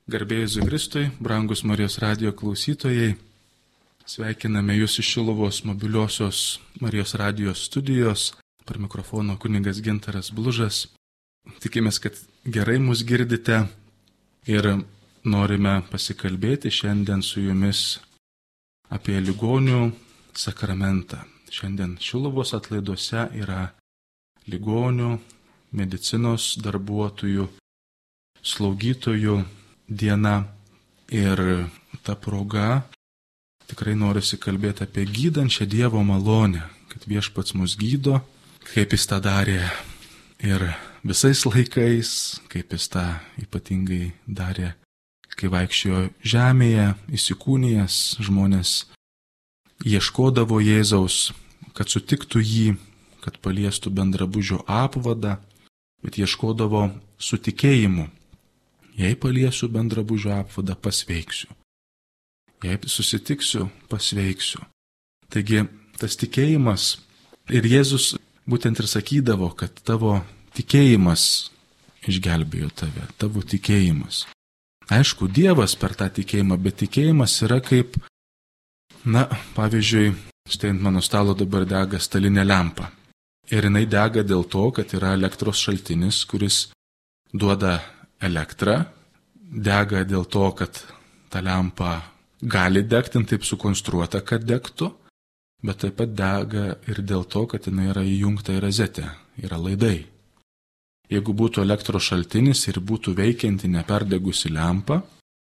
Garbė Jėzui Kristui, brangus Marijos radijo klausytojai, sveikiname Jūs iš Šiluvos mobiliosios Marijos radijos studijos, per mikrofono kunigas Gintaras Blužas. Tikimės, kad gerai mus girdite ir norime pasikalbėti šiandien su Jumis apie ligonių sakramentą. Šiandien Šiluvos atlaiduose yra ligonių, medicinos darbuotojų, slaugytojų diena ir ta proga tikrai norisi kalbėti apie gydančią Dievo malonę, kad Viešpats mus gydo, kaip Jis tą darė ir visais laikais, kaip Jis tą ypatingai darė, kai vaikščiojo žemėje, įsikūnijęs, žmonės ieškodavo Jėzaus, kad sutiktų jį, kad paliestų bendrabužio apvadą, bet ieškodavo su tikėjimu. Jei paliesiu bendrabužio apvadą, pasveiksiu. Jei susitiksiu, pasveiksiu. Taigi tas tikėjimas ir Jėzus būtent ir sakydavo, kad tavo tikėjimas išgelbėjo tave, tavo tikėjimas. Aišku, Dievas per tą tikėjimą, bet tikėjimas yra kaip, pavyzdžiui, štai ant mano stalo dabar dega stalinė lempa. Ir jinai dega dėl to, kad yra elektros šaltinis, kuris duoda elektrą, dega dėl to, kad ta lempa gali degti, taip sukonstruota, kad degtų, bet taip pat dega ir dėl to, kad jinai yra įjungta į rozetę, yra laidai. Jeigu būtų elektros šaltinis ir būtų veikianti neperdegusi lempa,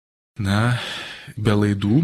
be laidų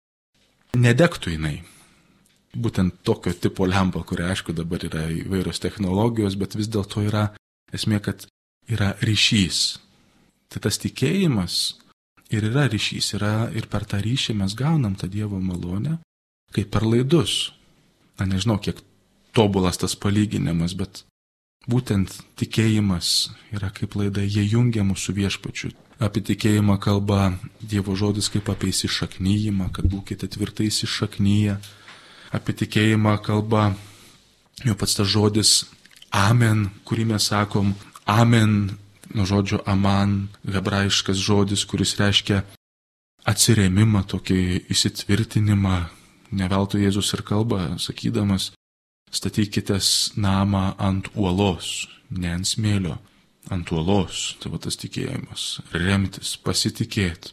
nedegtų jinai. Būtent tokio tipo lempa, kuria aišku dabar yra įvairios technologijos, bet vis dėlto yra esmė, kad yra ryšys. Tai tas tikėjimas ir yra ryšys, ir per tą ryšį mes gaunam tą Dievo malonę, kaip per laidus. Nežinau, kiek tobulas tas palyginimas, bet būtent tikėjimas yra kaip laida, jie jungia mūsų Viešpačiu. Apie tikėjimą kalba Dievo žodis kaip apie įsišaknyjimą, kad būkite tvirtai įsišaknyję. Apie tikėjimą kalba jau pats tas žodis amen, kurį mes sakom amen, nuo žodžio aman, hebrajiškas žodis, kuris reiškia atsirėmimą, tokį įsitvirtinimą. Ne veltui Jėzus ir kalba, sakydamas, statykitės namą ant uolos, ne ant smėlio, ant uolos. Tai va tas tikėjimas, remtis, pasitikėti.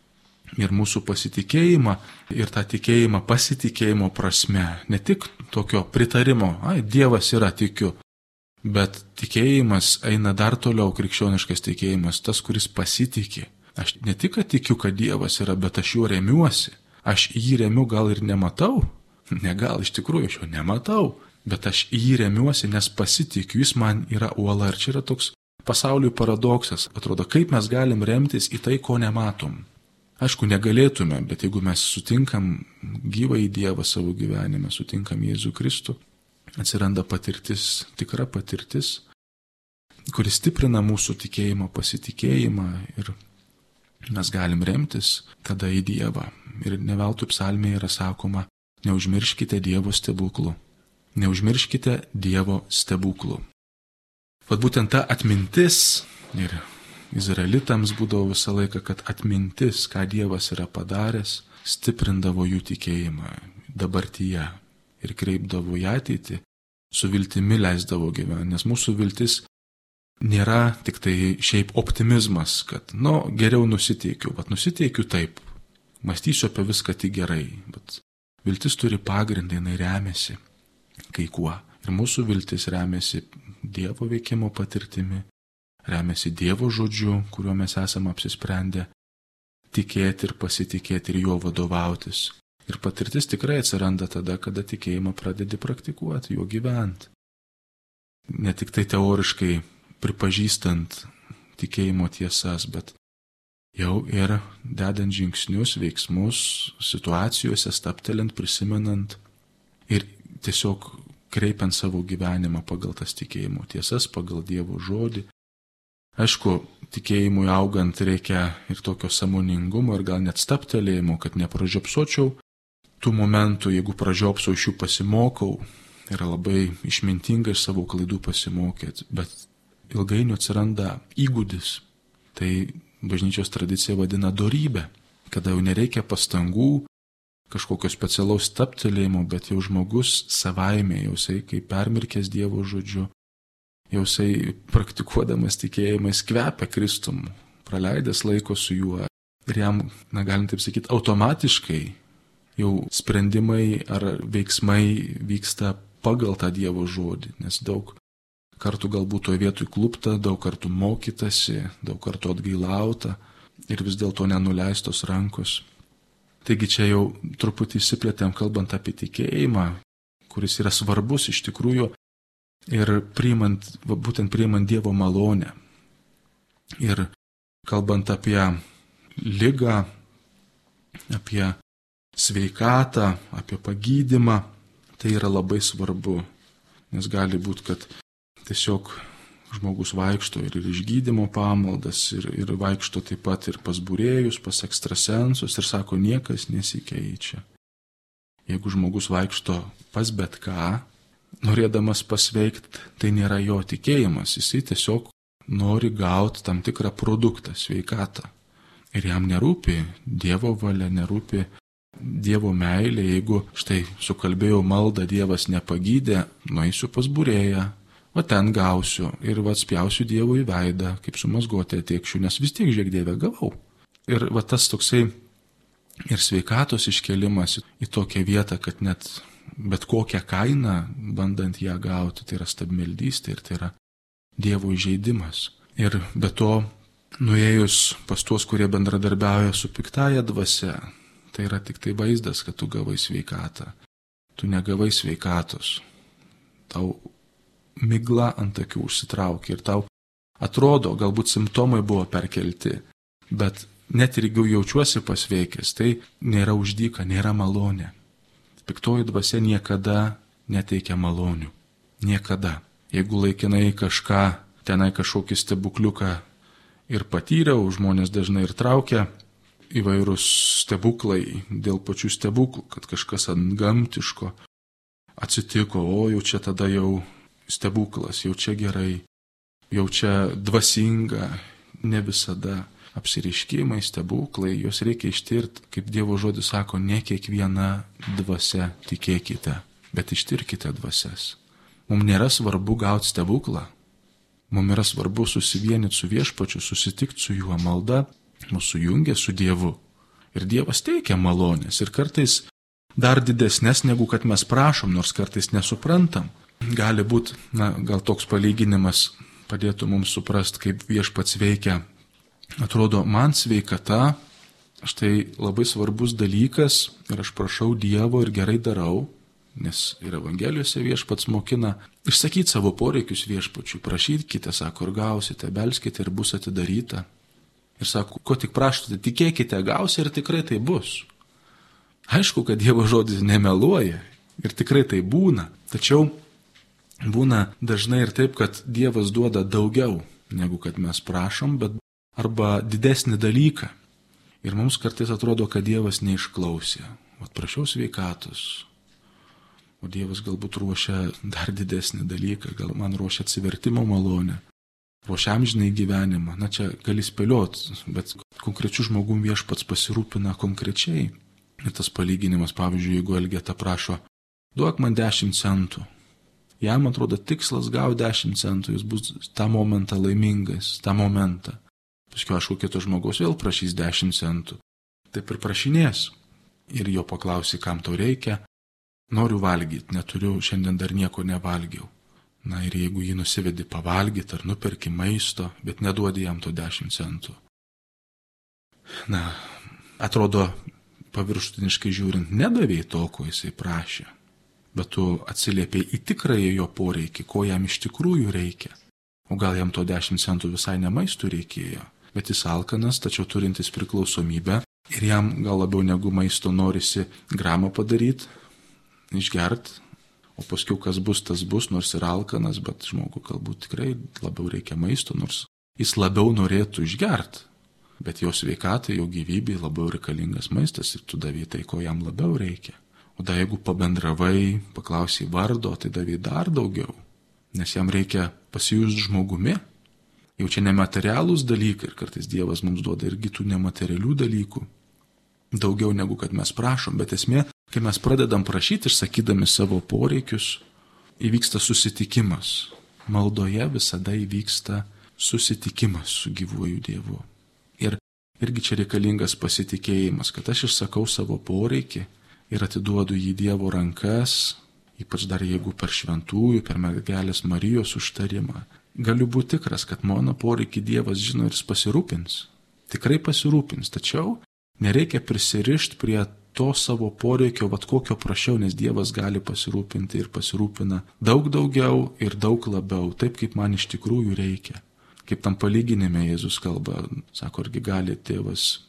Ir mūsų pasitikėjimą ir tą tikėjimą pasitikėjimo prasme, ne tik tokio pritarimo, Dievas yra, tikiu, bet tikėjimas eina dar toliau, krikščioniškas tikėjimas, tas, kuris pasitikė. Aš ne tik, kad tikiu, kad Dievas yra, bet aš juo remiuosi. Aš jį remiu, gal ir nematau, iš tikrųjų aš jo nematau, bet aš jį remiuosi, nes pasitikiu, jis man yra uola. Ir čia yra toks pasauliui paradoksas. Atrodo, kaip mes galim remtis į tai, ko nematom. Aišku, negalėtume, bet jeigu mes sutinkam gyvąjį Dievą savo gyvenime, sutinkam Jėzų Kristų, atsiranda patirtis, tikra patirtis, kuris stiprina mūsų tikėjimą, pasitikėjimą ir mes galim remtis tada į Dievą. Ir ne veltui psalmėje yra sakoma, neužmirškite Dievo stebuklų. Neužmirškite Dievo stebuklų. Vat būtent ta atmintis ir izraelitams būdavo visą laiką, kad atmintis, ką Dievas yra padaręs, stiprindavo jų tikėjimą dabartyje ir kreipdavo į ateitį, su viltimi leisdavo gyventi. Nes mūsų viltis nėra tik tai šiaip optimizmas, kad, geriau nusiteikiu, nusiteikiu taip, mąstysiu apie viską tik gerai, bet viltis turi pagrindą, jinai remiasi kai kuo. Ir mūsų viltis remiasi Dievo veikimo patirtimi, remiasi Dievo žodžiu, kuriuo mes esame apsisprendę tikėti ir pasitikėti ir juo vadovautis. Ir patirtis tikrai atsiranda tada, kada tikėjimą pradedi praktikuoti, juo gyventi. Ne tik tai teoriškai pripažįstant tikėjimo tiesas, bet jau ir dedant žingsnius, veiksmus, situacijose, stabtelint, prisimenant ir tiesiog kreipiant savo gyvenimą pagal tas tikėjimo tiesas, pagal Dievo žodį. Aišku, tikėjimui augant reikia ir tokio sąmoningumo ir gal net stabtelėjimo, kad nepražiopsočiau tų momentų, jeigu pražiopsau iš jų pasimokau, yra labai išmintinga iš savo klaidų pasimokyti, bet ilgainiui atsiranda įgūdis. Tai bažnyčios tradicija vadina dorybė, kada jau nereikia pastangų, kažkokio specialaus stabtelėjimo, bet jau žmogus savaime, jau jisai kaip permirkęs Dievo žodžiu, jau jisai praktikuodamas tikėjimais kvepia Kristum, praleidęs laiko su juo. Ir jam, galim taip sakyti, automatiškai jau sprendimai ar veiksmai vyksta pagal tą Dievo žodį, nes daug kartų galbūt toje vietoj klupta, daug kartų mokytasi, daug kartų atgailauta ir vis dėlto nenuleistos rankos. Taigi čia jau truputį įsiplėtėm kalbant apie tikėjimą, kuris yra svarbus iš tikrųjų ir būtent priimant Dievo malonę. Ir kalbant apie ligą, apie sveikatą, apie pagydymą, tai yra labai svarbu, nes gali būti, kad tiesiog žmogus vaikšto ir išgydymo pamaldas, ir vaikšto taip pat ir pas būrėjus, pas ekstrasensus ir sako, niekas nesikeičia. Jeigu žmogus vaikšto pas bet ką, norėdamas pasveikti, tai nėra jo tikėjimas, jisai tiesiog nori gauti tam tikrą produktą, sveikatą. Ir jam nerūpi Dievo valia, nerūpi Dievo meilė, jeigu štai sukalbėjau maldą, Dievas nepagydė, nueisiu pas būrėją, o ten gausiu ir spjausiu Dievui į veidą, kaip su mazgotė atėkščiu, nes vis tiek, žiūrėk, Dieve, gavau. Ir tas toksai ir sveikatos iškelimas į tokią vietą, kad net bet kokią kainą, bandant ją gauti, tai yra stabmeldystė ir tai yra Dievo įžeidimas. Ir be to, nuėjus pas tuos, kurie bendradarbiauja su piktaja dvasia, tai yra tik tai vaizdas, kad tu gavai sveikatą. Tu negavai sveikatos. Tau migla ant akių užsitraukė ir tau atrodo, galbūt simptomai buvo perkelti, bet net ir jeigu jaučiuosi pasveikęs, tai nėra uždyka, nėra malonė. Piktoji dvasia niekada neteikia malonių. Niekada. Jeigu laikinai kažką, tenai kažkokį stebukliuką ir patyriau, žmonės dažnai ir traukia įvairūs stebuklai dėl pačių stebuklų, kad kažkas antgamtiško atsitiko, o jau čia tada jau stebuklas, jau čia gerai, jau čia dvasinga, ne visada. Apsireiškimai, stebuklai, juos reikia ištirti, kaip Dievo žodis sako, ne kiekviena dvasia tikėkite, bet ištirkite dvasias. Mums nėra svarbu gauti stebuklą, mums yra svarbu susivienyti su Viešpačiu, susitikti su juo, malda mūsų jungia su Dievu. Ir Dievas teikia malonės ir kartais dar didesnės, negu kad mes prašom, nors kartais nesuprantam. Gali būti, gal toks palyginimas padėtų mums suprasti, kaip Viešpats veikia. Atrodo, man sveikata, štai labai svarbus dalykas ir aš prašau Dievo ir gerai darau, nes ir Evangelijose Viešpats mokina išsakyti savo poreikius Viešpačiui, prašykite, sako, ir gausite, belskite ir bus atidaryta. Ir sako, ko tik prašote, tikėkite, gausi ir tikrai tai bus. Aišku, kad Dievo žodis nemeluoja ir tikrai tai būna, tačiau būna dažnai ir taip, kad Dievas duoda daugiau, negu kad mes prašom, bet arba didesnį dalyką. Ir mums kartais atrodo, kad Dievas neišklausė. Prašiau sveikatos, o Dievas galbūt ruošia dar didesnį dalyką, gal man ruošia atsivertimo malonę, ruošia amžinai gyvenimą. Čia gali spėlioti, bet konkrečių žmogum Viešpats pasirūpina konkrečiai. Ir tas palyginimas, pavyzdžiui, jeigu Elgeta prašo, duok man 10 centų. Jam atrodo tikslas gauti 10 centų, jis bus tą momentą laimingas, tą momentą. Paskui aš kito žmogaus vėl prašys 10 centų. Taip ir prašinės. Ir jo paklausi, kam tau reikia. Noriu valgyti, neturiu, šiandien dar nieko nevalgiau. Ir jeigu jį nusivedi pavalgyti ar nuperki maisto, bet neduodi jam to 10 centų. Atrodo, paviršutiniškai žiūrint, nedavėjai to, ko jisai prašė. Bet tu atsiliepiai į tikrąjį jo poreikį, ko jam iš tikrųjų reikia. O gal jam to 10 centų visai ne maistų reikėjo. Bet jis alkanas, tačiau turintis priklausomybę ir jam gal labiau negu maisto norisi gramą padaryti, išgert, o paskui kas bus, tas bus, nors ir alkanas, bet žmogui galbūt tikrai labiau reikia maisto, nors jis labiau norėtų išgert, bet jo sveikatai, jo gyvybei labiau reikalingas maistas ir tu davai tai, ko jam labiau reikia. O da jeigu pabendravai, paklausai vardo, tai davai dar daugiau, nes jam reikia pasijusti žmogumi. Jau čia nematerialūs dalykai ir kartais Dievas mums duoda irgi tų nematerialių dalykų. Daugiau negu kad mes prašom, bet esmė, kai mes pradedam prašyti išsakydami savo poreikius, įvyksta susitikimas. Maldoje visada įvyksta susitikimas su gyvuoju Dievu. Ir irgi čia reikalingas pasitikėjimas, kad aš išsakau savo poreikį ir atiduodu jį Dievo rankas, ypač dar jeigu per šventųjų, per mergelės Marijos užtarimą. Galiu būti tikras, kad mano poreikį Dievas žino ir jis pasirūpins. Tikrai pasirūpins, tačiau nereikia prisirišti prie to savo poreikio, kokio prašiau, nes Dievas gali pasirūpinti ir pasirūpina daug daugiau ir daug labiau, taip kaip man iš tikrųjų reikia. Kaip tam palyginime Jėzus kalba, sako, argi gali tėvas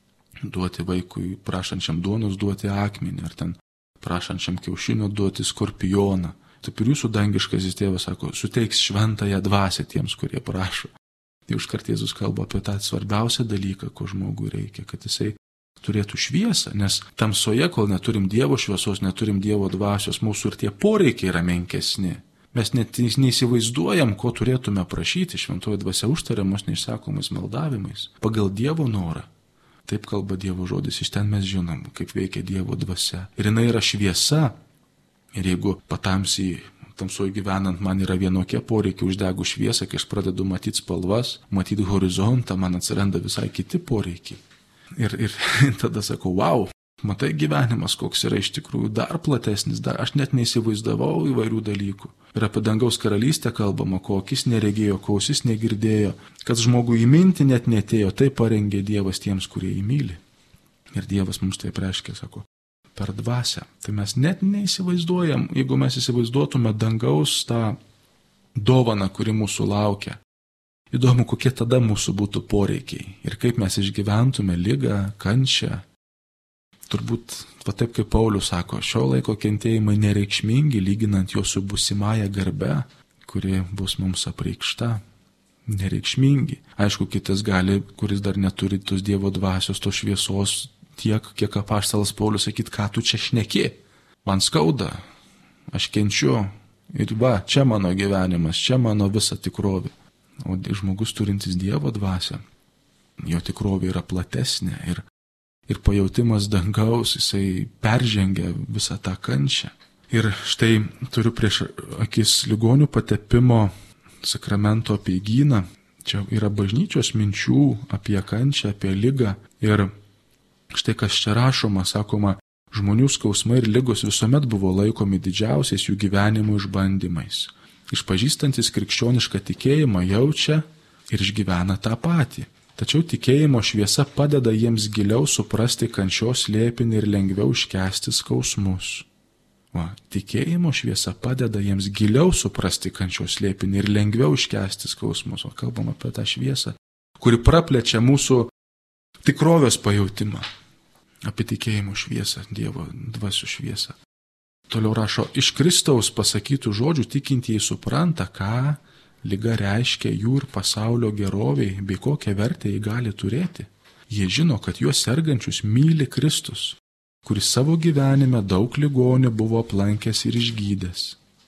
duoti vaikui prašančiam duonos duoti akmenį, ar ten prašančiam kiaušinio duoti skorpioną. Taip ir jūsų dangiškasis tėvas sako, suteiks šventąją dvasią tiems, kurie prašo. Tai užkart Jėzus kalba apie tą svarbiausią dalyką, ko žmogui reikia, kad jisai turėtų šviesą, nes tamsoje, kol neturim Dievo šviesos, neturim Dievo dvasios, mūsų ir tie poreikiai yra menkesni. Mes net neįsivaizduojam, ko turėtume prašyti, šventoji dvasia užtaria mus neišsakomais maldavimais, pagal Dievo norą. Taip kalba Dievo žodis, iš ten mes žinom, kaip veikia Dievo dvasia. Ir jinai yra šviesa. Ir jeigu tamsoje gyvenant man yra vienokie poreikiai, uždegu šviesą, kai aš pradedu matyti spalvas, matyti horizontą, man atsiranda visai kiti poreikiai. Ir tada sakau, wow, matai gyvenimas, koks yra iš tikrųjų dar platesnis, aš net neįsivaizdavau įvairių dalykų. Ir apie dangaus karalystę kalbama, ko akis neregėjo, ko ausis negirdėjo, kad žmogui į mintį net netėjo, tai parengė Dievas tiems, kurie jį myli. Ir Dievas mums taip reiškia, sako, per dvasią. Tai mes net neįsivaizduojam, jeigu mes įsivaizduotume dangaus tą dovaną, kuri mūsų laukia. Įdomu, kokie tada mūsų būtų poreikiai ir kaip mes išgyventume ligą, kančią. Turbūt, taip kaip Paulius sako, šio laiko kentėjimai nereikšmingi, lyginant jo su būsimąja garbe, kuri bus mums apreikšta. Nereikšmingi. Aišku, kitas gali, kuris dar neturi tos Dievo dvasios, tos šviesos, tiek, kiek apaštalas Paulius sakyt, ką tu čia šneki. Man skauda, aš kenčiu ir čia mano gyvenimas, čia mano visa tikrovė. O žmogus turintis Dievo dvasią, jo tikrovė yra platesnė ir pajautimas dangaus, jisai peržengia visą tą kančią. Ir štai turiu prieš akis ligonių patepimo sakramento apeigyną. Čia yra bažnyčios minčių apie kančią, apie ligą. Ir štai kas čia rašoma, sakoma, žmonių skausmai ir ligos visuomet buvo laikomi didžiausiais jų gyvenimo išbandymais. Išpažįstantis krikščionišką tikėjimą jaučia ir išgyvena tą patį. Tačiau tikėjimo šviesa padeda jiems giliau suprasti kančios slėpinį ir lengviau iškęsti skausmus. Tikėjimo šviesa padeda jiems giliau suprasti kančios slėpinį ir lengviau iškęsti skausmus. O kalbam apie tą šviesą, kuri praplečia mūsų tikrovės pajautimą. Apie tikėjimo šviesą, Dievo dvasių šviesą. Toliau rašo, iš Kristaus pasakytų žodžių tikintieji supranta, ką liga reiškia jų ir pasaulio geroviai, bei kokią vertę jį gali turėti. Jie žino, kad juos sergančius myli Kristus, kuris savo gyvenime daug ligonių buvo aplankęs ir išgydęs.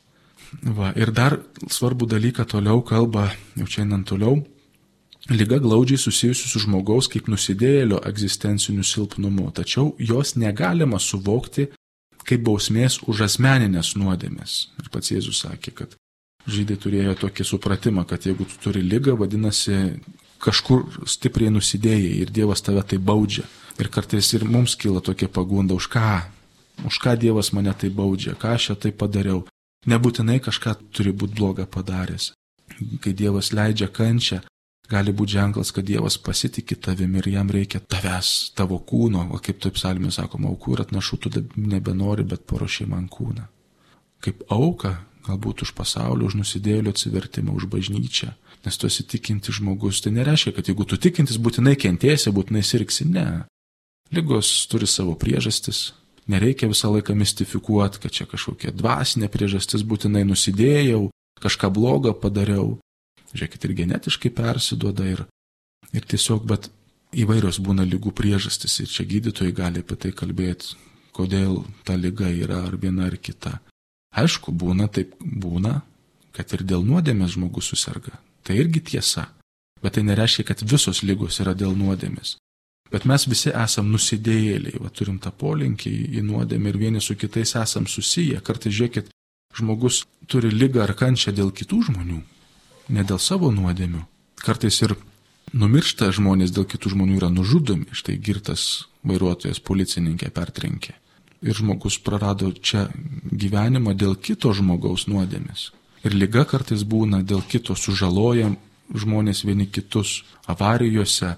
Ir dar svarbų dalyką toliau kalba, jau čia einant toliau, liga glaudžiai susijusi su žmogaus kaip nusidėjėlio egzistenciniu silpnumu, tačiau jos negalima suvokti kaip bausmės už asmeninės nuodėmės. Ir pats Jėzus sakė, kad žydai turėjo tokį supratimą, kad jeigu tu turi ligą, vadinasi, kažkur stipriai nusidėjai ir Dievas tave tai baudžia. Ir kartais ir mums kyla tokia pagunda, už ką Dievas mane tai baudžia, ką aš tai padariau. Nebūtinai kažką turi būti blogą padaręs. Kai Dievas leidžia kančią, gali būti ženklas, kad Dievas pasitikė tavimi ir jam reikia tavęs, tavo kūno, o kaip taip psalmė sakoma, aukų ir atnašų tu nebenori, bet paruošė man kūną. Kaip auka, galbūt už pasaulio, už nusidėjėlio atsivertimą, už bažnyčią, nes tu esi tikintis žmogus. Tai nereiškia, kad jeigu tu tikintis, būtinai kentėsi, būtinai sirgsi, ne. Ligos turi savo priežastis, nereikia visą laiką mistifikuoti, kad čia kažkokia dvasinė priežastis, būtinai nusidėjau, kažką blogo padariau. Žiūrėkit, ir genetiškai persiduoda ir tiesiog, bet įvairios būna ligų priežastis ir čia gydytojai gali apie tai kalbėti, kodėl ta liga yra ar viena ar kita. Aišku, būna, kad ir dėl nuodėmės žmogus suserga. Tai irgi tiesa. Bet tai nereiškia, kad visos ligos yra dėl nuodėmės. Bet mes visi esam nusidėjėliai, turim tą polinkį į nuodėmę ir vieni su kitais esam susiję. Kartais žiūrėkit, žmogus turi ligą ar kančią dėl kitų žmonių, ne dėl savo nuodėmių. Kartais ir numiršta žmonės dėl kitų žmonių, yra nužudomi. Štai girtas vairuotojas policininkė pertrenkė. Ir žmogus prarado čia gyvenimą dėl kito žmogaus nuodėmės. Ir liga kartais būna dėl kito, sužalojam žmonės vieni kitus avarijose.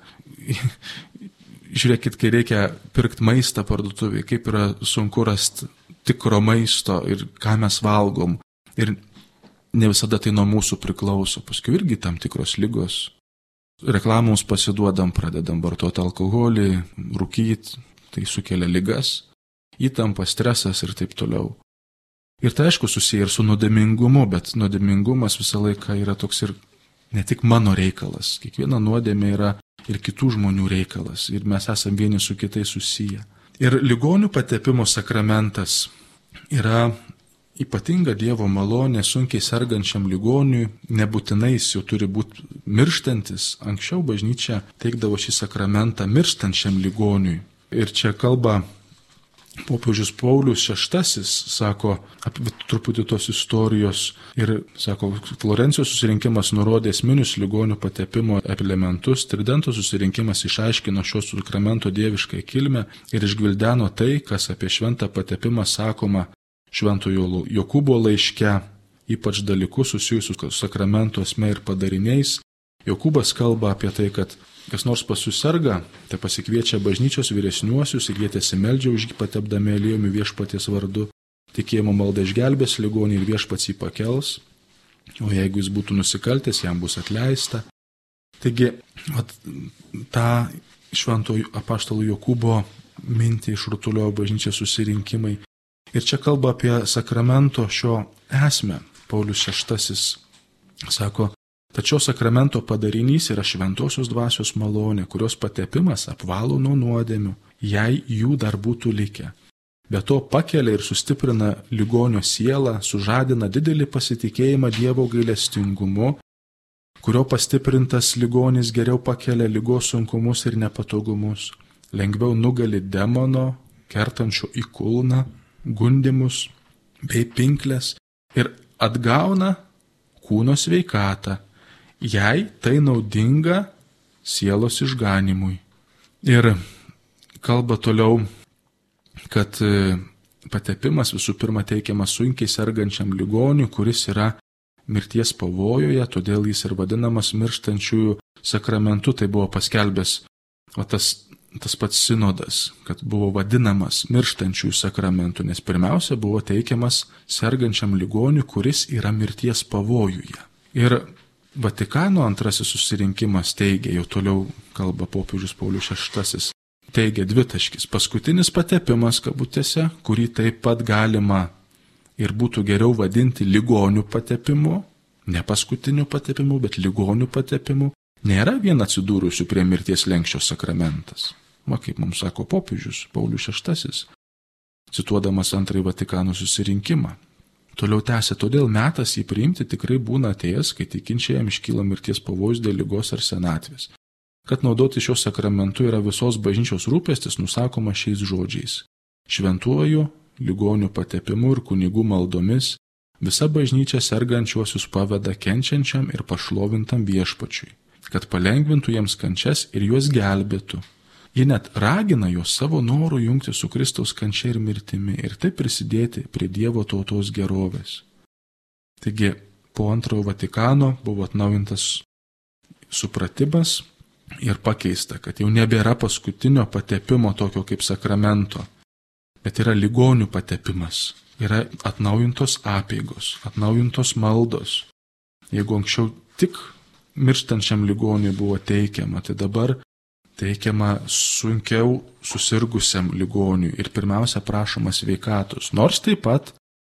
Žiūrėkit, kai reikia pirkti maistą parduotuvėje, kaip yra sunku rasti tikro maisto ir ką mes valgom. Ir ne visada tai nuo mūsų priklauso. Paskui irgi tam tikros ligos. Reklamoms pasiduodam, pradedam vartoti alkoholį, rūkyti, tai sukelia ligas, įtampa, stresas ir taip toliau. Ir tai aišku susiję ir su nuodėmingumu, bet nuodėmingumas visą laiką yra toks ir ne tik mano reikalas. Kiekviena nuodėmė yra ir kitų žmonių reikalas. Ir mes esam vieni su kitais susiję. Ir ligonių patepimo sakramentas yra ypatinga Dievo malonė sunkiai sergančiam ligoniui, nebūtinai jis jau turi būti mirštantis. Anksčiau bažnyčia teikdavo šį sakramentą mirštančiam ligoniui. Ir čia kalba popiežius Paulius VI, sako, apie truputį tos istorijos ir, sako, Florencijos susirinkimas nurodė esminius ligonių patepimo elementus, Tridento susirinkimas išaiškino šio sakramento dievišką kilmę ir išgvildeno tai, kas apie šventą patepimą sakoma Šventojo Jokūbo laiške, ypač dalykus susijusius su sakramento esme ir padariniais. Jokūbas kalba apie tai, kad kas nors susirga, tai pasikviečia bažnyčios vyresniuosius ir jie tesimeldžia už jį patepdami aliejumi viešpaties vardu. Tikėjimo malda išgelbės ligonį ir viešpats jį pakels, o jeigu jis būtų nusikaltęs, jam bus atleista. Taigi, tą šventojo apaštalo Jokūbo mintį išrutuliojo bažnyčios susirinkimai. Ir čia kalba apie sakramento šio esmę. Paulius VI sako, tačiau sakramento padarinys yra šventosios dvasios malonė, kurios patepimas apvalo nuo nuodėmių, jei jų dar būtų likę. Be to pakelia ir sustiprina ligonio sielą, sužadina didelį pasitikėjimą Dievo gailestingumu, kurio pastiprintas ligonis geriau pakelia ligos sunkumus ir nepatogumus, lengviau nugali demono, kertančio į kulną, gundimus bei pinklės ir atgauna kūno sveikatą, jei tai naudinga sielos išganimui. Ir kalba toliau, kad patepimas visų pirma teikiamas sunkiai sergančiam ligoniui, kuris yra mirties pavojoje, todėl jis ir vadinamas mirštančiųjų sakramentu. Tai buvo paskelbęs tas pats sinodas, kad buvo vadinamas mirštančiųjų sakramentu, nes pirmiausia buvo teikiamas sergančiam ligoniui, kuris yra mirties pavojuje. Ir Vatikano antrasis susirinkimas teigia, jau toliau kalba popiežius Paulius VI, teigia dvitaškis, paskutinis patepimas kabutėse, kurį taip pat galima ir būtų geriau vadinti ligonių patepimu, ne paskutiniu patepimu, bet ligonių patepimu, nėra vien atsidūrusių prie mirties slenksčio sakramentas. Kaip mums sako popiežius Paulius VI, cituodamas antrąjį Vatikano susirinkimą. Toliau tęsė, todėl metas jį priimti tikrai būna atėjęs, kai tikinčiajam iškyla mirties pavojus dėl ligos ar senatvės. Kad naudoti šio sakramentu yra visos bažnyčios rūpestis, nusakoma šiais žodžiais. Šventuoju, ligonių patepimu ir kunigų maldomis visa bažnyčia sergančiuosius paveda kenčiančiam ir pašlovintam viešpačiui, kad palengvintų jiems kančias ir juos gelbėtų. Ji net ragina juos savo norų jungti su Kristaus kančia ir mirtimi ir taip prisidėti prie Dievo tautos gerovės. Taigi, po antrojo Vatikano buvo atnaujintas supratimas ir pakeista, kad jau nebėra paskutinio patepimo tokio kaip sakramento, bet yra ligonių patepimas, yra atnaujintos apeigos, atnaujintos maldos. Jeigu anksčiau tik mirštančiam ligoniui buvo teikiama, tai dabar teikiama sunkiau susirgusiam ligoniui ir pirmiausia prašoma sveikatos. Nors taip pat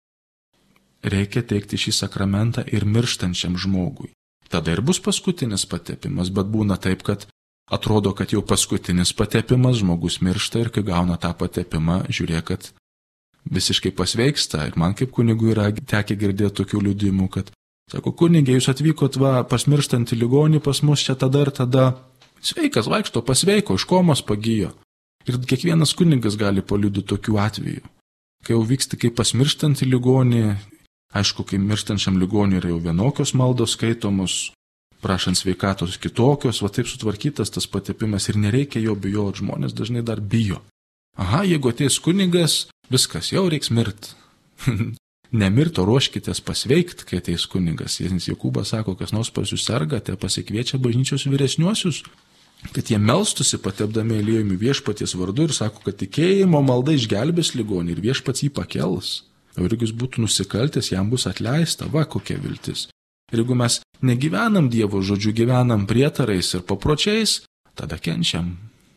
reikia teikti šį sakramentą ir mirštančiam žmogui. Tada ir bus paskutinis patepimas, bet būna taip, kad atrodo, kad jau paskutinis patepimas, žmogus miršta ir kai gauna tą patepimą, žiūrėk, kad visiškai pasveiksta. Ir man kaip kunigui yra tekę girdėti tokių liudijimų, kad Sako, kunigė, jūs atvykot pas mirštantį ligonį pas mus čia tada ir tada. Sveikas, vaikšto, pasveiko, iš komos pagijo. Ir kiekvienas kunigas gali paliudyti tokių atvejų. Kai jau vyksti kaip pas mirštantį ligonį, aišku, kai mirštančiam ligoniui yra jau vienokios maldos skaitomos, prašant sveikatos kitokios, taip sutvarkytas tas patepimas ir nereikia jo bijoti, žmonės dažnai dar bijo. Aha, jeigu ateis kunigas, viskas, jau reiks mirt. Nemirto, ruoškitės pasveikt, kai ateis kunigas. Jokūbas sako, kas nors pas jūs serga, te pasikviečia bažnyčios vyresniuosius, kad jie melstusi patepdami aliejumi viešpaties vardu ir sako, kad tikėjimo malda išgelbės ligonį ir viešpats jį pakels. O jeigu jis būtų nusikaltęs, jam bus atleista, kokia viltis. Ir jeigu mes negyvenam Dievo žodžiu, gyvenam prietarais ir papročiais, tada kenčiam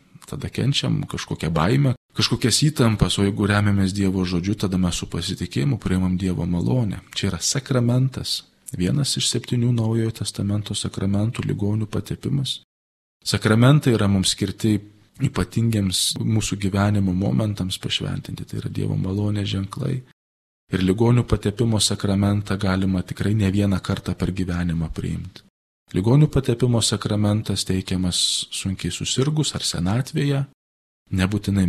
kažkokią baimę, kažkokias įtampas, o jeigu remiamės Dievo žodžiu, tada mes su pasitikėjimu priimam Dievo malonę. Čia yra sakramentas, vienas iš 7 Naujojo testamento sakramentų, ligonių patepimas. Sakramentai yra mums skirti ypatingiams mūsų gyvenimo momentams pašventinti, tai yra Dievo malonės ženklai. Ir ligonių patepimo sakramentą galima tikrai ne vieną kartą per gyvenimą priimti. Ligonių patepimo sakramentas teikiamas sunkiai susirgus ar senatvėje, nebūtinai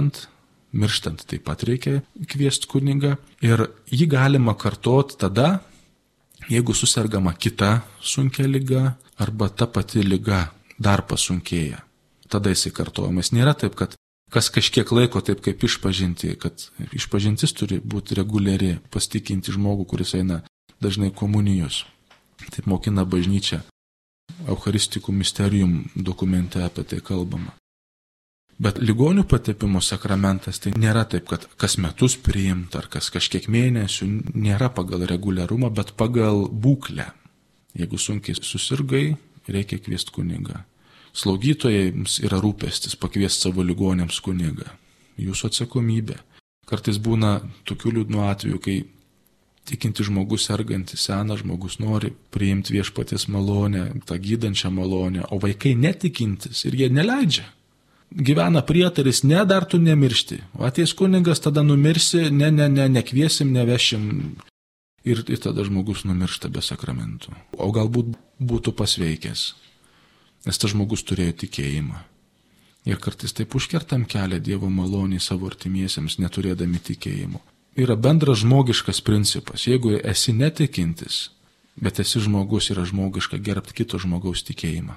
mirštant taip pat reikia kviesti kunigą. Ir jį galima kartoti tada, jeigu susergama kita sunkia liga arba ta pati liga dar pasunkėja. Tada jisai kartojamas. Nėra taip, kad kas kažkiek laiko taip kaip išpažinti, kad išpažintis turi būti reguliari, pasitikinti žmogų, kuris eina dažnai komunijos. Taip mokina bažnyčia. Eucharistikų misterijum dokumente apie tai kalbama. Bet ligonių patepimo sakramentas tai nėra taip, kad kas metus priimt ar kas kažkiek mėnesių, nėra pagal reguliarumą, bet pagal būklę. Jeigu sunkiai susirgai, reikia kviesti kunigą. Slaugytojams yra rūpestis pakviesti savo ligonėms kunigą. Jūsų atsakomybė. Kartais būna tokių liūdnų atvejų, kai tikinti žmogus, sergantis senas žmogus nori priimti viešpaties malonę, tą gydančią malonę, o vaikai netikintis ir jie neleidžia. Gyvena prietaris, dar tu nemiršti. O ateis kunigas, tada numirsi, nekviesim, nevešim. Ir tada žmogus numiršta be sakramentų. O galbūt būtų pasveikęs. Nes tas žmogus turėjo tikėjimą. Ir kartais taip užkertam kelią Dievo maloniai savo artimiesiems, neturėdami tikėjimo. Yra bendras žmogiškas principas. Jeigu esi netikintis, bet esi žmogus, yra žmogiška gerbti kito žmogaus tikėjimą.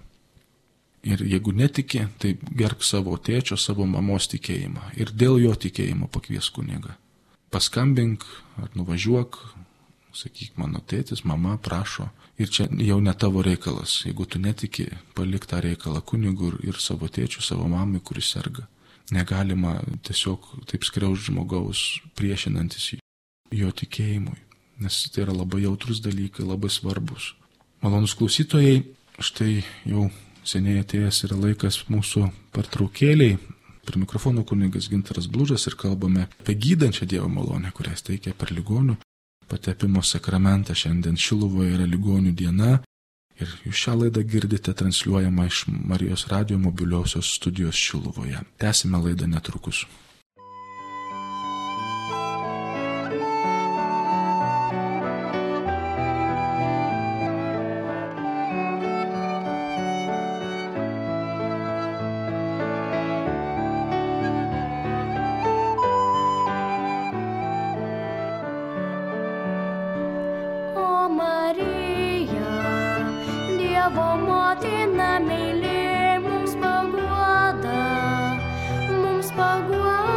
Ir jeigu netiki, tai gerbk savo tėčio, savo mamos tikėjimą. Ir dėl jo tikėjimo pakvies kunigą. Paskambink ar nuvažiuok, sakyk, mano tėtis, mama prašo. Ir čia jau ne tavo reikalas. Jeigu tu netiki, palik tą reikalą kunigui ir savo tėčiui, savo mamai, kuris serga. Negalima tiesiog taip skriausti žmogaus priešinantis jo tikėjimui. Nes tai yra labai jautrus dalykai, labai svarbus. Malonūs klausytojai, štai jau seniai atėjęs yra laikas mūsų pertraukėliai. Prie mikrofono kunigas Gintaras Blužas ir kalbame apie gydančią Dievo malonę, kurią teikia per ligonių patepimo sakramentą. Šiandien Šiluvoje yra ligonių diena ir jūs šią laidą girdite transliuojama iš Marijos radijo mobiliosios studijos Šiluvoje. Tęsime laidą netrukus. Dievo motina meilė mums paguoda,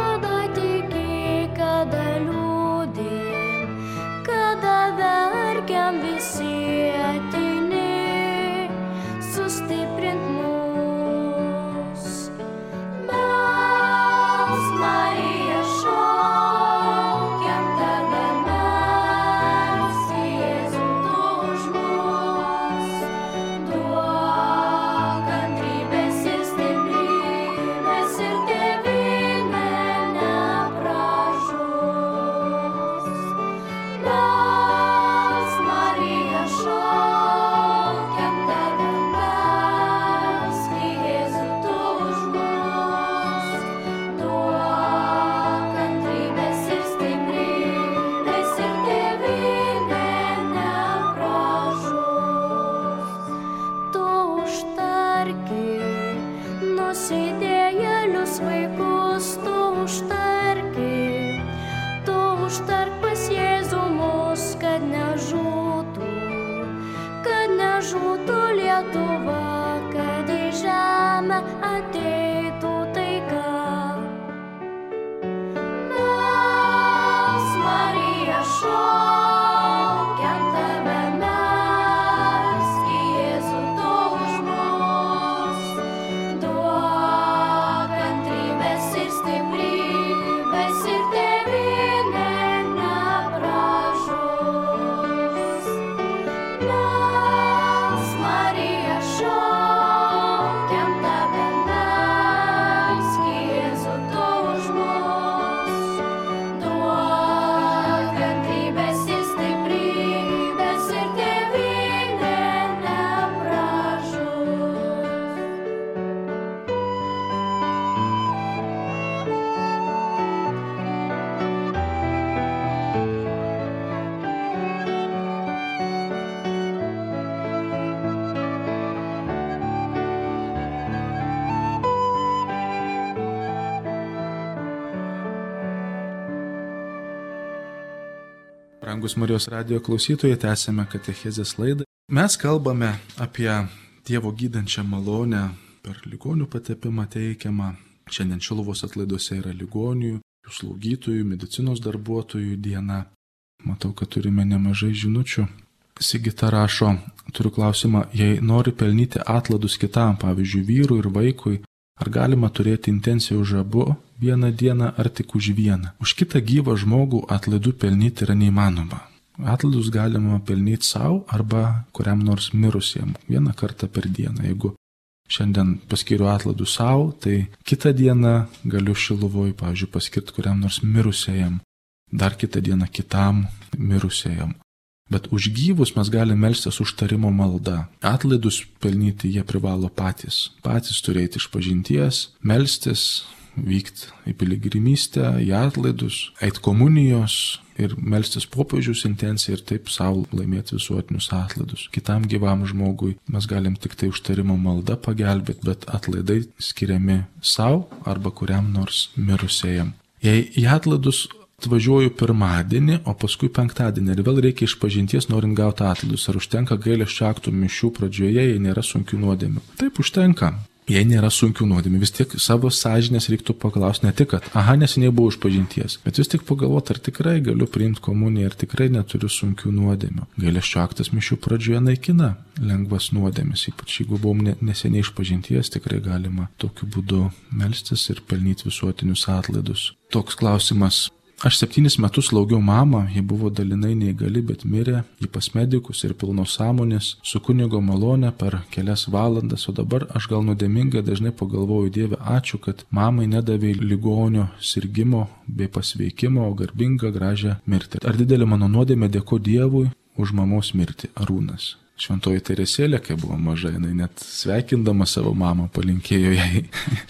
Brangus Marijos radijo klausytojai, tęsėme katechezės laidą. Mes kalbame apie Dievo gydančią malonę per ligonių patepimą teikiamą. Šiandien Šiluvos atlaiduose yra ligonių, jų slaugytojų, medicinos darbuotojų diena. Matau, kad turime nemažai žinučių. Sigita rašo, turiu klausimą, jei nori pelnyti atlaidus kitam, pavyzdžiui, vyrui ir vaikui, ar galima turėti intenciją už abu vieną dieną ar tik už vieną? Už kitą gyvą žmogų atlaidų pelnyti yra neįmanoma. Atlaidus galima pelnyti savo arba kuriam nors mirusiam vieną kartą per dieną. Jeigu šiandien paskiriu atlaidų savo, tai kitą dieną galiu Šiluvoj, pavyzdžiui, paskirti kuriam nors mirusiajam, dar kitą dieną kitam mirusiajam. Bet už gyvus mes galime melstis užtarimo malda. Atlaidus pelnyti jie privalo patys. Patys turėti išpažinties, melstis, vykti į piligrimystę, į atlaidus, eiti komunijos ir melstis popiežiaus intenciją ir taip savo laimėti visuotinius atlaidus. Kitam gyvam žmogui mes galim tik tai užtarimo malda pagelbėti, bet atlaidai skiriami savo arba kuriam nors mirusiajam. Jei į atlaidus atvažiuoju pirmadienį, o paskui penktadienį ir vėl reikia išpažinties norint gauti atlaidus, ar užtenka gailesčio aktų mišių pradžioje, jei nėra sunkių nuodėmių? Taip, užtenka. Jei nėra sunkių nuodėmių, vis tiek savo sąžinės reiktų paklausti ne tik, kad, neseniai buvau išpažinties, bet vis tik pagalvoti, ar tikrai galiu priimti komuniją, ar tikrai neturiu sunkių nuodėmių. Gailesčio aktas mišių pradžioje naikina lengvas nuodėmes, ypač jeigu buvom neseniai išpažinties, tikrai galima tokiu būdu melstis ir pelnyti visuotinius atlaidus. Toks klausimas. Aš 7 metus slaugiau mamą, ji buvo dalinai neįgali, bet mirė, ji pas medikus ir pilnos sąmonės, su kunigo malone per kelias valandas, o dabar aš gal nuodėmingai dažnai pagalvoju, Dieve, ačiū, kad mamai nedavė ligonio sirgimo bei pasveikimo, o garbingą gražią mirtį. Ar didelė mano nuodėmė, dėko Dievui už mamos mirtį? Arūnas. Šventoji Teresėlė, kai buvo maža, jinai net sveikindama savo mamą palinkėjo jai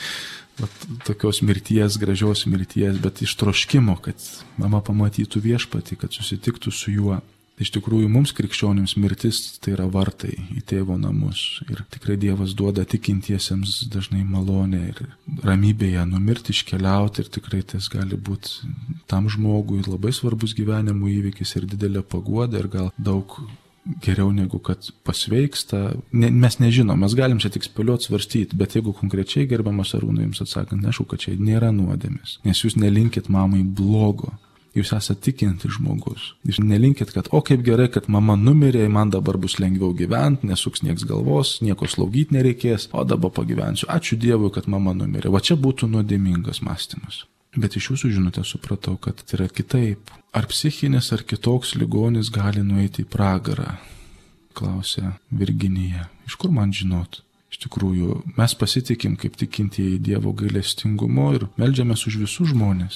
tokios mirties, gražios mirties, bet iš troškimo, kad mama pamatytų viešpatį, kad susitiktų su juo. Iš tikrųjų, mums krikščionims mirtis tai yra vartai į tėvo namus. Ir tikrai Dievas duoda tikintiesiems dažnai malonę ir ramybėje numirti, iškeliauti. Ir tikrai tas gali būti tam žmogui labai svarbus gyvenimo įvykis ir didelė paguoda ir gal daug geriau negu kad pasveiksta. Mes nežinom, mes galim čia tik spėlioti, svarstyti, bet jeigu konkrečiai, gerbiamas Arūnai, jums atsakant, nešu, kad čia nėra nuodėmės, nes jūs nelinkit mamai blogo, jūs esate tikinti žmogus. Jūs nelinkit, kad kaip gerai, kad mama numirė, man dabar bus lengviau gyventi, nesuks nieks galvos, nieko slaugyti nereikės, o dabar pagyvensiu. Ačiū Dievui, kad mama numirė. Va čia būtų nuodėmingas mąstymas. Bet iš jūsų žinutę supratau, kad tai yra kitaip. Ar psichinis ar kitoks ligonis gali nueiti į pragarą? Klausė Virginija. Iš kur man žinot? Iš tikrųjų, mes pasitikim kaip tikintieji Dievo gailestingumu ir meldžiamės už visus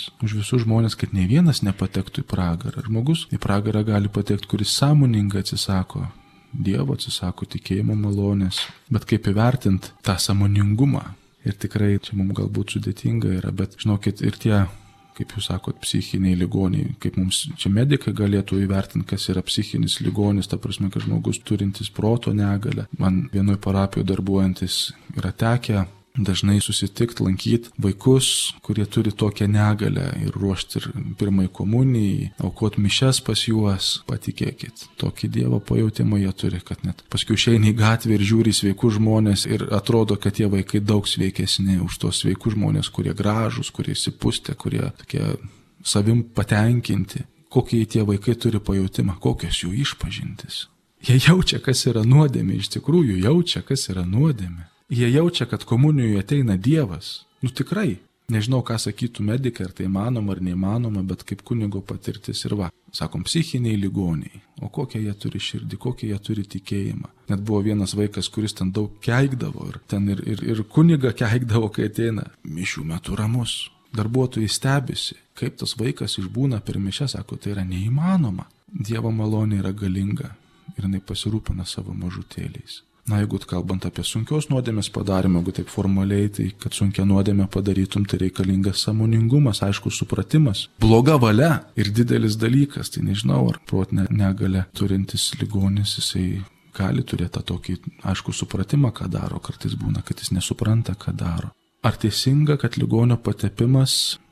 žmonės, kad ne vienas nepatektų į pragarą. Žmogus į pragarą gali patekti, kuris sąmoningai atsisako Dievo, atsisako tikėjimo malonės. Bet kaip įvertinti tą sąmoningumą? Ir tikrai čia mums galbūt sudėtinga yra, bet žinokit, ir tie, kaip jūs sakot, psichiniai ligoniai, kaip mums čia medikai galėtų įvertinti, kas yra psichinis ligonis, ta prasme, kad žmogus turintis proto negalią. Man vienoj parapijoje darbuojantis yra tekę dažnai susitikti, lankyti vaikus, kurie turi tokią negalę ir ruošti ir pirmai komunijai, aukoti mišias pas juos, patikėkit. Tokį Dievo pajautimą jie turi, kad net paskui išeina į gatvę ir žiūri sveikus žmonės ir atrodo, kad tie vaikai daug sveikesni už tos sveikus žmonės, kurie gražus, kurie įsipustę, kurie tokie savim patenkinti. Kokie tie vaikai turi pajautimą, kokios jų išpažintis. Jie jaučia, kas yra nuodėmė, iš tikrųjų jaučia, kas yra nuodėmė. Jie jaučia, kad komunijoje ateina Dievas. Tikrai. Nežinau, ką sakytų medikai, ar tai įmanoma ar neįmanoma, bet kaip kunigo patirtis ir sakom, psichiniai ligoniai. O kokią jie turi širdį, kokią jie turi tikėjimą. Net buvo vienas vaikas, kuris ten daug keikdavo ir ten ir kuniga keikdavo, kai ateina. Mišių metu ramus. Darbuotojai stebisi, kaip tas vaikas išbūna per mišias, sako, tai yra neįmanoma. Dievo malonė yra galinga ir jinai pasirūpina savo mažutėliais. Jeigu kalbant apie sunkios nuodėmės padarimą, jeigu taip formaliai, tai kad sunkia nuodėmę padarytum, tai reikalingas sąmoningumas, aiškus supratimas. Bloga valia ir didelis dalykas, tai nežinau, ar protinę negalę turintis ligonis, jisai gali turėti tą tokį aiškų supratimą, ką daro, kartais būna, kad jis nesupranta, ką daro. Ar teisinga, kad ligonio patepimas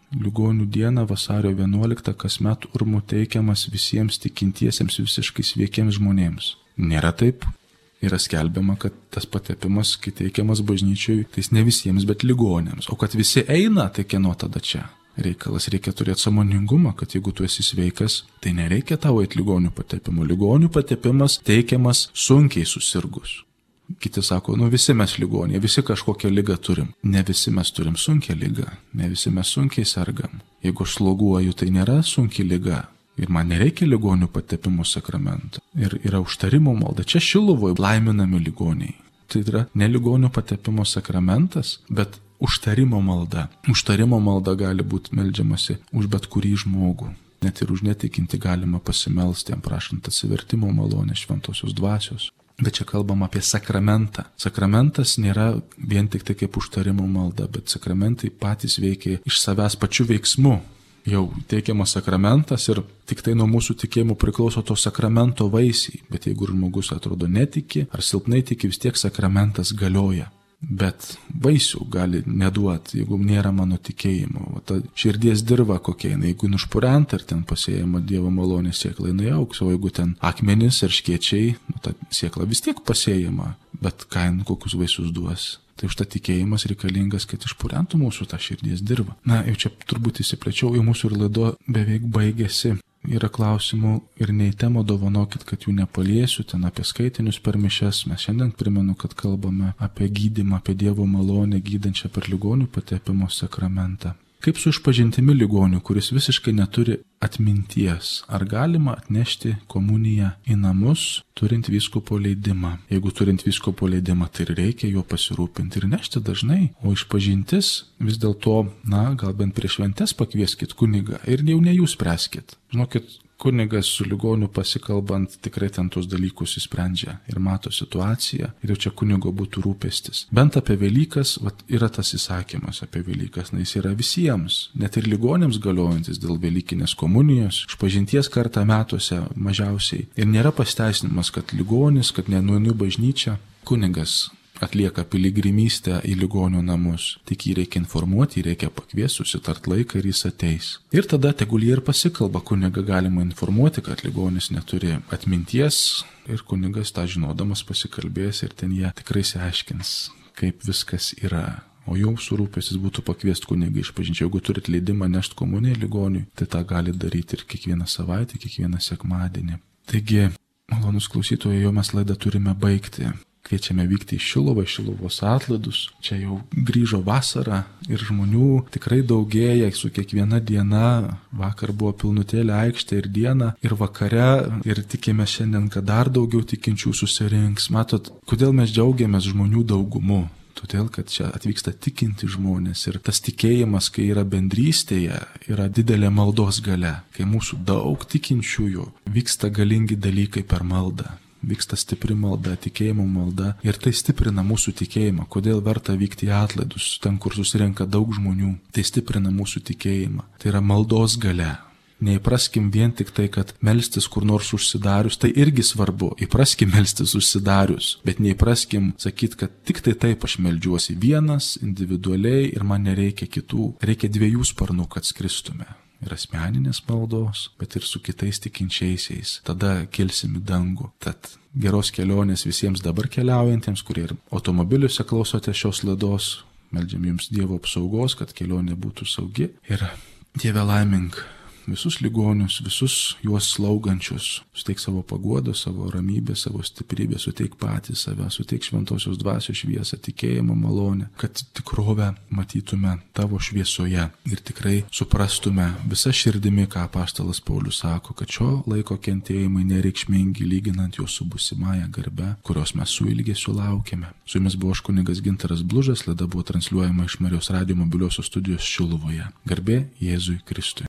Ligonių dieną vasario 11 kasmet urmu teikiamas visiems tikintiesiems visiškai sveikiems žmonėms. Nėra taip. Yra skelbiama, kad tas patepimas, kai teikiamas bažnyčiai, tai ne visiems, bet ligoniams. O kad visi eina, tai kieno tada čia? Reikalas reikia turėti sąmoningumą, kad jeigu tu esi sveikas, tai nereikia tavo eiti ligonių patepimo. Ligonių patepimas teikiamas sunkiai susirgus. Kiti sako, visi mes ligoniai, visi kažkokią ligą turim. Ne visi mes turim sunkią ligą, ne visi mes sunkiai sergam. Jeigu aš sloguoju, tai nėra sunki liga. Ir man nereikia ligonių patepimo sakramento. Ir yra užtarimo malda. Čia Šiluvoje laiminami ligoniai. Tai yra ne ligonių patepimo sakramentas, bet užtarimo malda. Užtarimo malda gali būti meldžiamasi už bet kurį žmogų. Net ir už netikinti galima pasimelsti, jam prašant atsivertimo malonės šventosios dvasios. Bet čia kalbam apie sakramentą. Sakramentas nėra vien tik tai kaip užtarimo malda, bet sakramentai patys veikia iš savęs pačiu veiksmu. Jau teikiamas sakramentas ir tik tai nuo mūsų tikėjimų priklauso to sakramento vaisiai. Bet jeigu žmogus atrodo netiki ar silpnai tiki, vis tiek sakramentas galioja. Bet vaisių gali neduoti, jeigu nėra mano tikėjimo. O ta širdies dirva kokia, jeigu nušpurenta ir ten pasėjama Dievo malonės sėkla, jinai augs. O jeigu ten akmenys ir škiečiai, ta sėkla vis tiek pasėjama. Bet kokius vaisius duos. Tai už tą tikėjimas reikalingas, kad išpurentų mūsų tą širdies dirvą. Jau čia turbūt įsiplėčiau, jau mūsų ir laido beveik baigėsi. Yra klausimų ir nei temą dovanokit, kad jų nepaliesiu, ten apie skaitinius per mišias. Mes šiandien primenu, kad kalbame apie gydymą, apie Dievo malonę gydančią per ligonių patepimo sakramentą. Kaip su išpažintimi ligonių, kuris visiškai neturi atminties? Ar galima atnešti komuniją į namus, turint vyskupo leidimą? Jeigu turint vyskupo leidimą, tai reikia juo pasirūpinti ir nešti dažnai. O išpažintis vis dėlto, gal bent prieš šventes pakvieskit kunigą ir jau ne jūs spręskit. Žinokit, kunigas su ligoniu pasikalbant tikrai ten tos dalykus įsprendžia ir mato situaciją ir jau čia kunigo būtų rūpestis. Bent apie Velykas, yra tas įsakymas apie Velykas, jis yra visiems, net ir ligoniams galiojantis dėl Velykinės komunijos, išpažinties kartą metuose mažiausiai. Ir nėra pasteisinimas, kad ligonis, kad nenueinu į bažnyčią, kunigas atlieka piligrimystę į ligonių namus. Tik jį reikia informuoti, jį reikia pakviesti, susitart laiką ir jis ateis. Ir tada tegul jie ir pasikalba, kunigą galima informuoti, kad ligonis neturi atminties ir kunigas tą žinodamas pasikalbės ir ten jie tikrai išsiaiškins, kaip viskas yra. O jūsų rūpestis būtų pakviesti kunigą išpažinti. Jeigu turit leidimą nešti komuniją ligoniui, tai tą gali daryti ir kiekvieną savaitę, kiekvieną sekmadienį. Taigi, malonus klausytojai, jau mes laidą turime baigti. Kviečiame vykti į Šiluvą, Šiluvos atlaidus. Čia jau grįžo vasara ir žmonių tikrai daugėja su kiekviena diena. Vakar buvo pilnutėlė aikštė ir diena, ir vakare. Ir tikime šiandien, kad dar daugiau tikinčių susirinks. Matot, kodėl mes džiaugiamės žmonių daugumu? Todėl, kad čia atvyksta tikinti žmonės ir tas tikėjimas, kai yra bendrystėje, yra didelė maldos galia. Kai mūsų daug tikinčiųjų vyksta galingi dalykai per maldą. Vyksta stipri malda, tikėjimo malda ir tai stiprina mūsų tikėjimą. Kodėl verta vykti į atlaidus, ten, kur susirenka daug žmonių, tai stiprina mūsų tikėjimą. Tai yra maldos galia. Neįpraskim vien tik tai, kad melstis kur nors užsidarius, tai irgi svarbu. Įpraskim melstis užsidarius, bet neįpraskim sakyti, kad tik tai taip aš meldžiuosi vienas, individualiai ir man nereikia kitų. Reikia 2 sparnų, kad skristume. Ir asmeninės maldos, bet ir su kitais tikinčiaisiais. Tada kilsim į dangų. Tad geros kelionės visiems dabar keliaujantiems, kurie ir automobiliuose klausote šios laidos. Meldžiam jums Dievo apsaugos, kad kelionė būtų saugi. Ir Dieve laimink visus ligonius, visus juos slaugančius. Suteik savo paguodą, savo ramybę, savo stiprybę, suteik patys save, suteik šventosios dvasios šviesą, tikėjimo malonę, kad tikrovę matytume tavo šviesoje ir tikrai suprastume visą širdimi, ką apaštalas Paulius sako, kad šio laiko kentėjimai nereikšmingi lyginant juos su būsimąja garbe, kurios mes su ilgesiu laukiame. Su jumis buvo aš kunigas Gintaras Blužas, laida buvo transliuojama iš Marijos radijo mobiliosios studijos Šiluvoje. Garbė Jėzui Kristui.